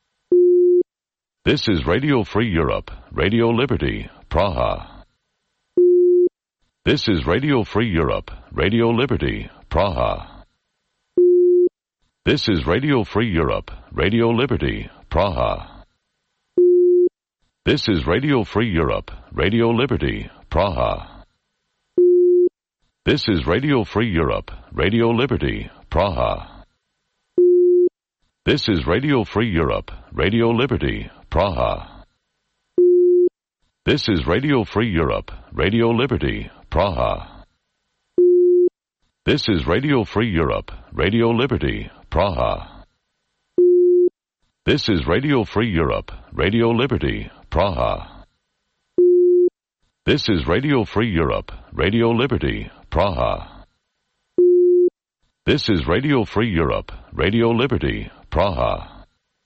This is Radio Free Europe, Radio Liberty, Praha. This is Radio Free Europe, Radio Liberty, Praha. This is Radio Free Europe, Radio Liberty, Praha. This is Radio Free Europe, Radio Liberty, Praha. This is Radio Free Europe, Radio Liberty, Praha. This is Radio Free Europe, Radio Liberty, Praha. This is Radio Free Europe, Radio Liberty, Praha. This is Radio Free Europe, Radio Liberty, Praha. This is Radio Free Europe, Radio Liberty, Praha. This is Radio Free Europe, Radio Liberty, Praha. This is Radio Free Europe, Radio Liberty, Praha.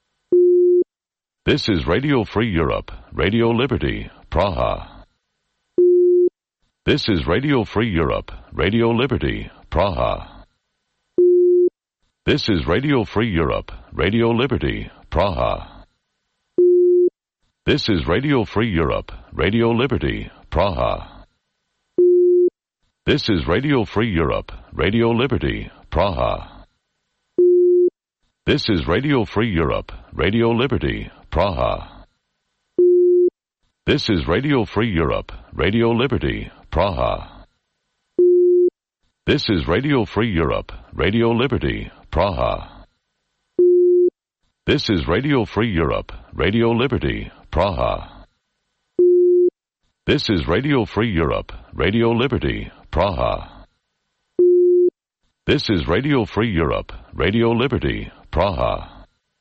This is Radio Free Europe, Radio Liberty, Praha. This is Radio Free Europe, Radio Liberty, Praha. This is Radio Free Europe, Radio Liberty, Praha. This is Radio Free Europe, Radio Liberty, Praha. This is Radio Free Europe, Radio Liberty, Praha. This is Radio Free Europe, Radio Liberty, Praha. This is Radio Free Europe, Radio Liberty, Praha. This is Radio Free Europe, Radio Liberty, Praha. This is Radio Free Europe, Radio Liberty, Praha. This is Radio Free Europe, Radio Liberty, Praha. This is Radio Free Europe, Radio Liberty, Praha.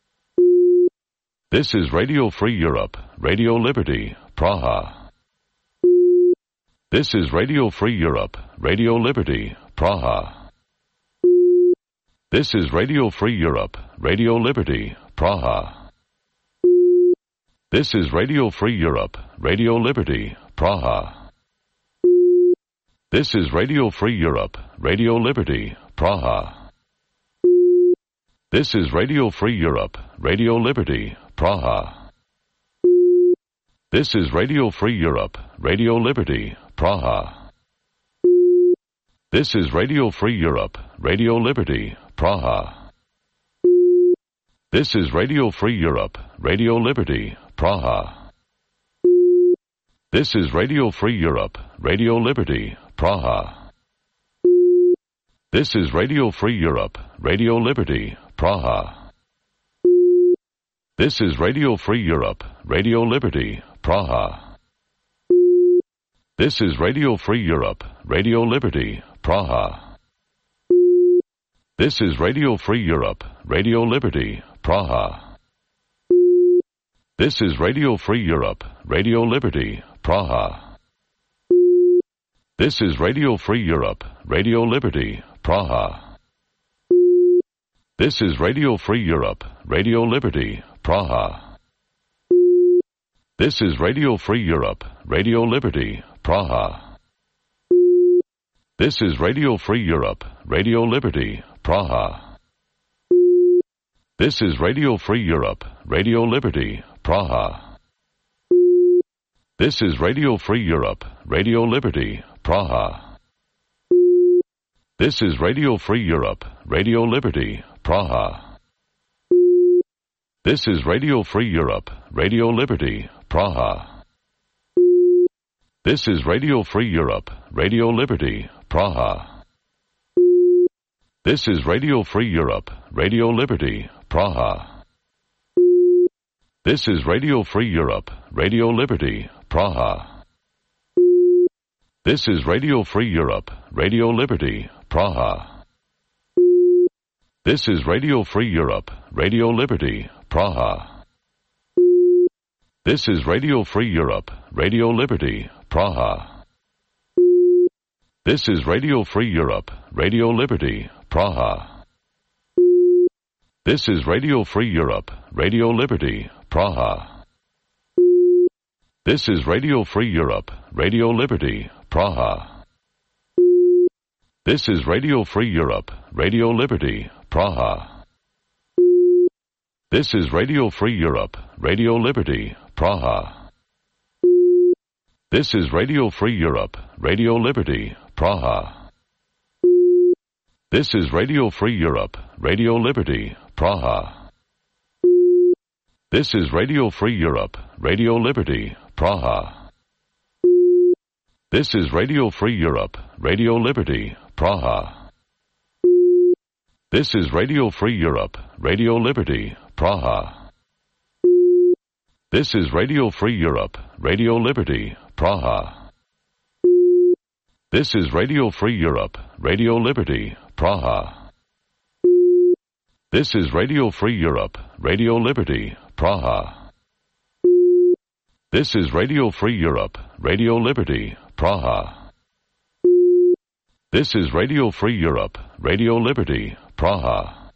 This is Radio Free Europe, Radio Liberty, Praha. This is Radio Free Europe, Radio Liberty, Praha. This is Radio Free Europe, Radio Liberty, Praha. This is Radio Free Europe, Radio Liberty, Praha. This is Radio Free Europe, Radio Liberty, Praha. This is Radio Free Europe, Radio Liberty, Praha. This is Radio Free Europe, Radio Liberty, Praha. This is Radio Free Europe, Radio Liberty, Praha. This is Radio Free Europe, Radio Liberty, Praha. This is Radio Free Europe, Radio Liberty, Praha. This is Radio Free Europe, Radio Liberty, Praha. This is Radio Free Europe, Radio Liberty, Praha. This is Radio Free Europe, Radio Liberty, Praha. This is Radio Free Europe, Radio Liberty, Praha. This is Radio Free Europe, Radio Liberty, Praha. This is Radio Free Europe, Radio Liberty, Praha. This is Radio Free Europe, Radio Liberty, Praha. This is Radio Free Europe, Radio Liberty, Praha. This is Radio Free Europe, Radio Liberty, Praha. This is Radio Free Europe, Radio Liberty, Praha. This is Radio Free Europe, Radio Liberty, Praha. This is Radio Free Europe, Radio Liberty, Praha. This is Radio Free Europe, Radio Liberty, Praha. This is Radio Free Europe, Radio Liberty, Praha. This is Radio Free Europe, Radio Liberty, Praha. This is Radio Free Europe, Radio Liberty, Praha. This is Radio Free Europe, Radio Liberty, Praha. This is Radio Free Europe, Radio Liberty, Praha. This is Radio Free Europe, Radio Liberty, Praha. This is Radio Free Europe, Radio Liberty, Praha. This is Radio Free Europe, Radio Liberty, Praha. This is Radio Free Europe, Radio Liberty, Praha. This is Radio Free Europe, Radio Liberty, Praha. This is Radio Free Europe, Radio Liberty, Praha. This is Radio Free Europe, Radio Liberty, Praha. This is Radio Free Europe, Radio Liberty, Praha. This is Radio Free Europe, Radio Liberty, Praha. This is Radio Free Europe, Radio Liberty, Praha. This is Radio Free Europe, Radio Liberty, Praha. This is Radio Free Europe, Radio Liberty, Praha. This is Radio Free Europe, Radio Liberty, Praha. This is Radio Free Europe, Radio Liberty, Praha. This is Radio Free Europe, Radio Liberty, Praha. This is Radio Free Europe, Radio Liberty, Praha.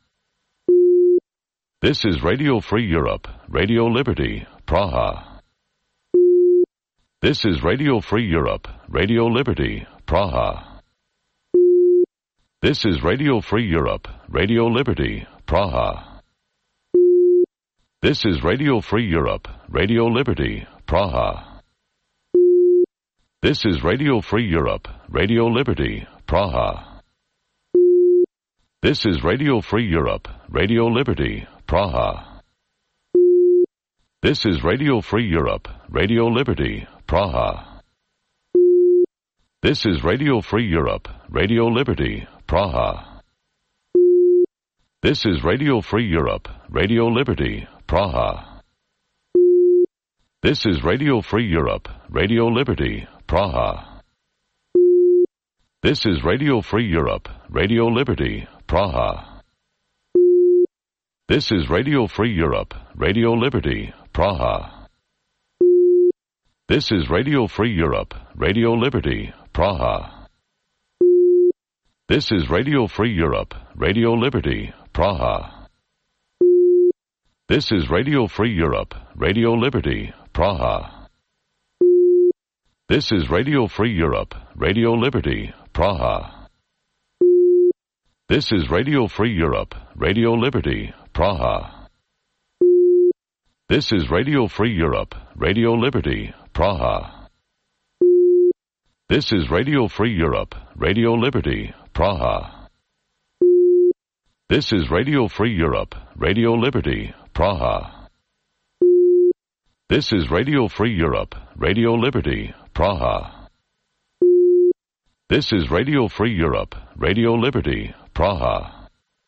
This is Radio Free Europe, Radio Liberty, Praha. This is Radio Free Europe, Radio Liberty, Praha. This is Radio Free Europe, Radio Liberty, Praha. This is Radio Free Europe, Radio Liberty, Praha. This is Radio Free Europe, Radio Liberty, Praha. This is Radio Free Europe, Radio Liberty, Praha. This is Radio Free Europe, Radio Liberty, Praha. This is Radio Free Europe, Radio Liberty, Praha. This is Radio Free Europe, Radio Liberty, Praha. This is Radio Free Europe, Radio Liberty, Praha. This is Radio Free Europe, Radio Liberty, Praha. This is Radio Free Europe, Radio Liberty, Praha. This is Radio Free Europe, Radio Liberty, Praha. This is Radio Free Europe, Radio Liberty, Praha. This is Radio Free Europe, Radio Liberty, Praha. This is Radio Free Europe, Radio Liberty, Praha. This is Radio Free Europe, Radio Liberty, Praha. This is Radio Free Europe, Radio Liberty, Praha. This is Radio Free Europe, Radio Liberty, Praha. This is Radio Free Europe, Radio Liberty, Praha. This is Radio Free Europe, Radio Liberty, Praha. This is Radio Free Europe, Radio Liberty, Praha.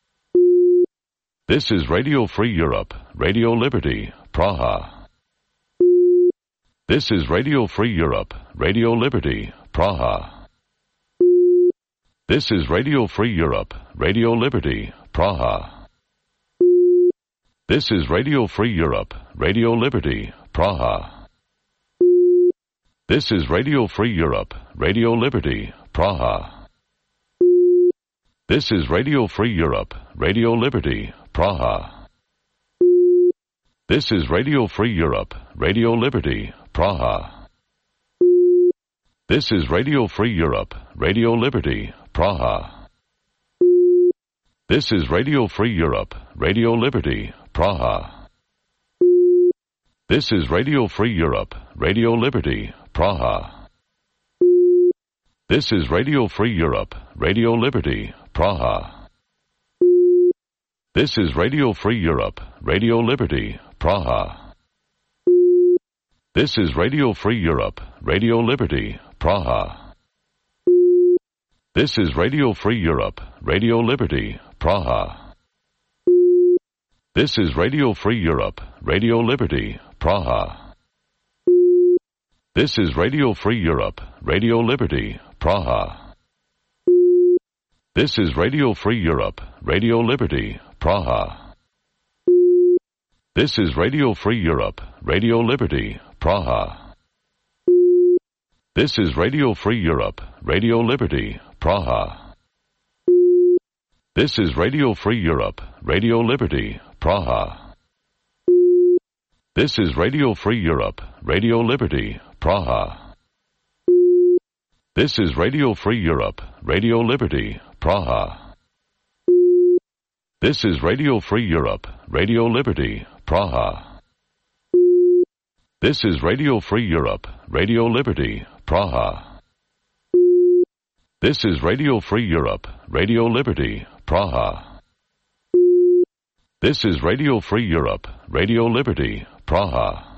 This is Radio Free Europe, Radio Liberty, Praha. This is Radio Free Europe, Radio Liberty, Praha. This is Radio Free Europe, Radio Liberty, Praha. This is Radio Free Europe, Radio Liberty, Praha. This is Radio Free Europe, Radio Liberty, Praha. This is Radio Free Europe, Radio Liberty, Praha. This is Radio Free Europe, Radio Liberty, Praha. This is Radio Free Europe, Radio Liberty, Praha. This is Radio Free Europe, Radio Liberty, Praha. This is Radio Free Europe, Radio Liberty, Praha. This is Radio Free Europe, Radio Liberty, Praha. This is Radio Free Europe, Radio Liberty, Praha. This is Radio Free Europe, Radio Liberty, Praha. This is Radio Free Europe, Radio Liberty, Praha. This is Radio Free Europe, Radio Liberty, Praha. This is Radio Free Europe, Radio Liberty, Praha. This is Radio Free Europe, Radio Liberty, Praha. This is Radio Free Europe, Radio Liberty, Praha. This is Radio Free Europe, Radio Liberty, Praha. This is Radio Free Europe, Radio Liberty, Praha. This is Radio Free Europe, Radio Liberty, Praha. This is Radio Free Europe, Radio Liberty, Praha. This is Radio Free Europe, Radio Liberty, Praha. This is Radio Free Europe, Radio Liberty, Praha. This is Radio Free Europe, Radio Liberty, Praha. This is Radio Free Europe, Radio Liberty, Praha.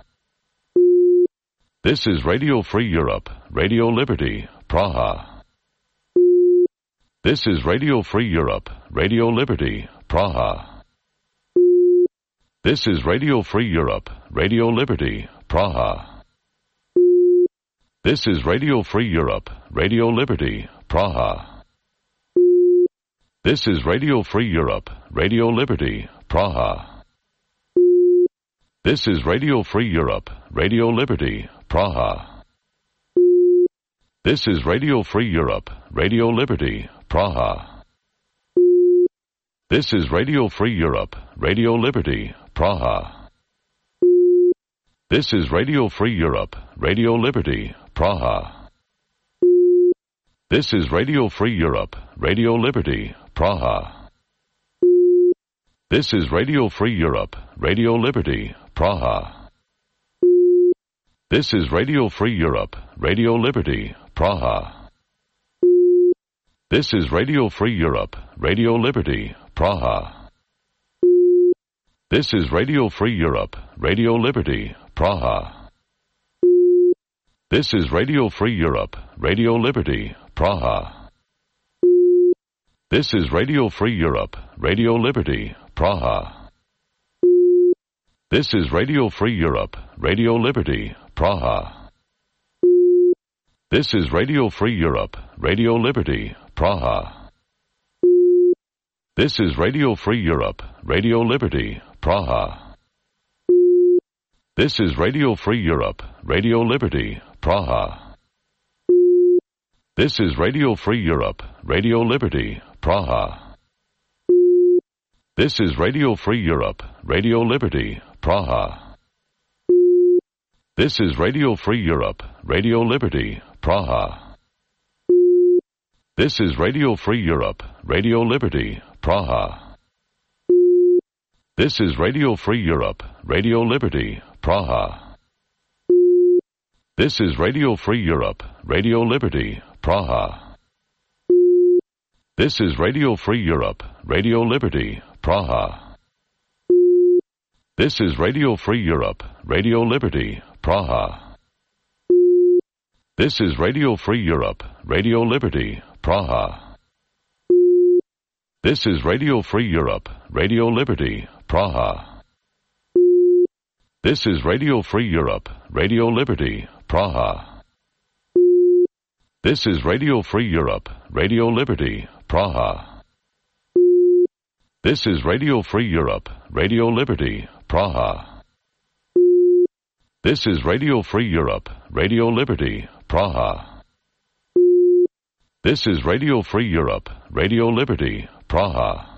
This is Radio Free Europe, Radio Liberty, Praha. This is Radio Free Europe, Radio Liberty, Praha. This is Radio Free Europe, Radio Liberty, Praha. This is Radio Free Europe, Radio Liberty, Praha. This is Radio Free Europe, Radio Liberty, Praha. This is Radio Free Europe, Radio Liberty, Praha. This is Radio Free Europe, Radio Liberty, Praha. This is Radio Free Europe, Radio Liberty, Praha. This is Radio Free Europe, Radio Liberty, Praha. This is Radio Free Europe, Radio Liberty, Praha. This is Radio Free Europe, Radio Liberty, Praha. This is Radio Free Europe, Radio Liberty, Praha. This is Radio Free Europe, Radio Liberty, Praha. This is Radio Free Europe, Radio Liberty, Praha. This is Radio Free Europe, Radio Liberty, Praha. This is Radio Free Europe, Radio Liberty, Praha. This is Radio Free Europe, Radio Liberty, Praha. This is Radio Free Europe, Radio Liberty, Praha. This is Radio Free Europe, Radio Liberty, Praha. This is Radio Free Europe, Radio Liberty, Praha. This is Radio Free Europe, Radio Liberty, Praha. This is Radio Free Europe, Radio Liberty, Praha. This is Radio Free Europe, Radio Liberty, Praha. This is Radio Free Europe, Radio Liberty, Praha. This is Radio Free Europe, Radio Liberty, Praha. This is Radio Free Europe, Radio Liberty, Praha. This is Radio Free Europe, Radio Liberty, Praha. This is Radio Free Europe, Radio Liberty, Praha. This is Radio Free Europe, Radio Liberty, Praha. This is Radio Free Europe, Radio Liberty, Praha. This is Radio Free Europe, Radio Liberty, Praha. This is Radio Free Europe, Radio Liberty, Praha. This is Radio Free Europe, Radio Liberty, Praha. This is Radio Free Europe, Radio Liberty, Praha. This is Radio Free Europe, Radio Liberty, Praha.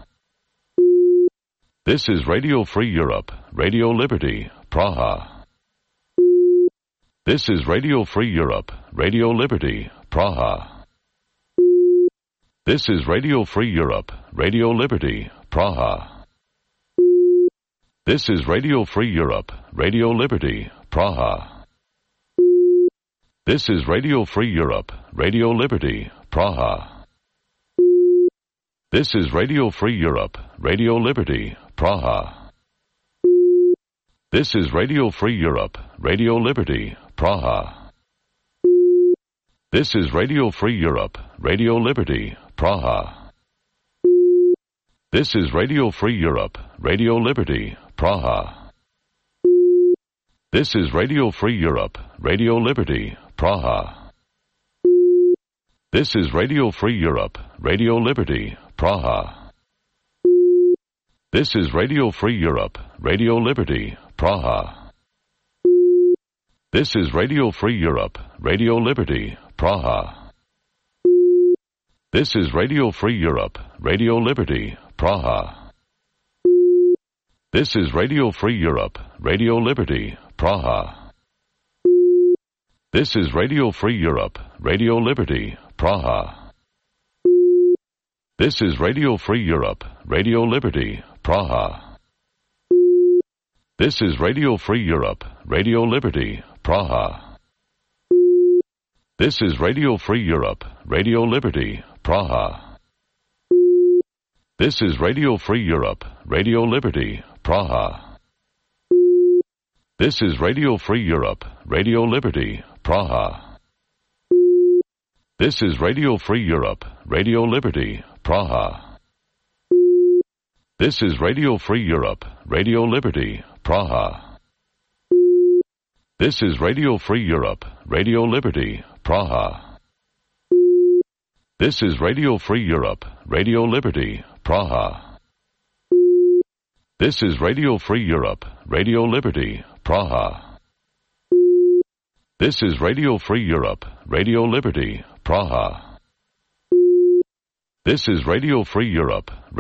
This is Radio Free Europe, Radio Liberty, Praha. This is Radio Free Europe, Radio Liberty, Praha. This is Radio Free Europe, Radio Liberty, Praha. This is Radio Free Europe, Radio Liberty, Praha. This is Radio Free Europe, Radio Liberty, Praha. This is Radio Free Europe, Radio Liberty, Praha. This is Radio Free Europe, Radio Liberty, Praha. This is Radio Free Europe, Radio Liberty, Praha. This is Radio Free Europe, Radio Liberty, Praha. This is Radio Free Europe, Radio Liberty, Praha. This is Radio Free Europe, Radio Liberty, Praha. This is Radio Free Europe, Radio Liberty, Praha. This is Radio Free Europe, Radio Liberty, Praha. This is Radio Free Europe, Radio Liberty, Praha. This is Radio Free Europe, Radio Liberty, Praha. This is Radio Free Europe, Radio Liberty, Praha. This is Radio Free Europe, Radio Liberty, Praha. This is Radio Free Europe, Radio Liberty, Praha. This is Radio Free Europe, Radio Liberty, Praha. This is Radio Free Europe, Radio Liberty, Praha. This is Radio Free Europe, Radio Liberty, Praha. This is Radio Free Europe, Radio Liberty, Praha. This is Radio Free Europe, Radio Liberty, Praha. This is Radio Free Europe, Radio Liberty, Praha. This is Radio Free Europe, Radio Liberty, Praha. This is Radio Free Europe, Radio Liberty, Praha. This is Radio Free Europe, Radio Liberty, Praha. This is Radio Free Europe.